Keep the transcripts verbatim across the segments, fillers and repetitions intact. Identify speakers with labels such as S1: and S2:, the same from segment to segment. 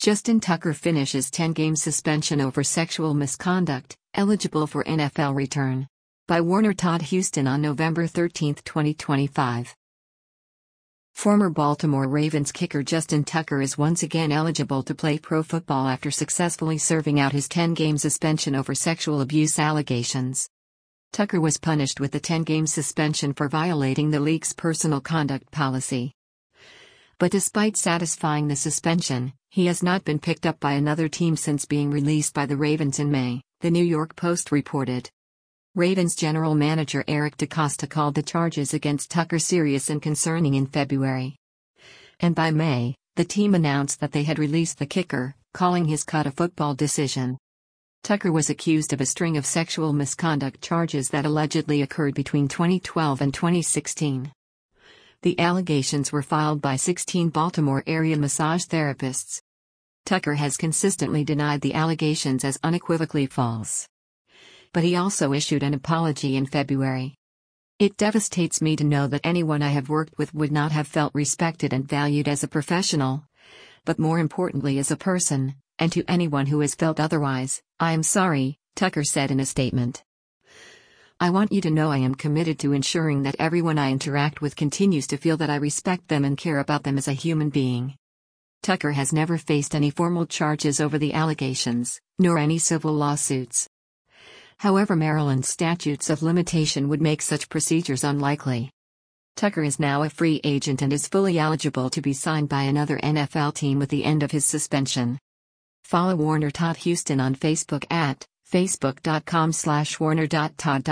S1: Justin Tucker finishes ten-game suspension over sexual misconduct, eligible for N F L return. By Warner Todd Huston on November thirteenth, twenty twenty-five. Former Baltimore Ravens kicker Justin Tucker is once again eligible to play pro football after successfully serving out his ten-game suspension over sexual abuse allegations. Tucker was punished with a ten-game suspension for violating the league's personal conduct policy. But despite satisfying the suspension, he has not been picked up by another team since being released by the Ravens in May, the New York Post reported. Ravens general manager Eric DeCosta called the charges against Tucker serious and concerning in February. And by May, the team announced that they had released the kicker, calling his cut a football decision. Tucker was accused of a string of sexual misconduct charges that allegedly occurred between twenty twelve and twenty sixteen. The allegations were filed by sixteen Baltimore-area massage therapists. Tucker has consistently denied the allegations as unequivocally false. But he also issued an apology in February. "It devastates me to know that anyone I have worked with would not have felt respected and valued as a professional, but more importantly as a person, and to anyone who has felt otherwise, I am sorry," Tucker said in a statement. "I want you to know I am committed to ensuring that everyone I interact with continues to feel that I respect them and care about them as a human being." Tucker has never faced any formal charges over the allegations, nor any civil lawsuits. However, Maryland's statutes of limitation would make such procedures unlikely. Tucker is now a free agent and is fully eligible to be signed by another N F L team with the end of his suspension. Follow Warner Todd Huston on Facebook at facebook.com slash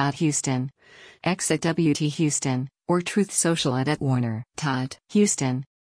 S1: warner.todd.huston, X at W T Huston, or Truth Social at, at Warner Todd Huston.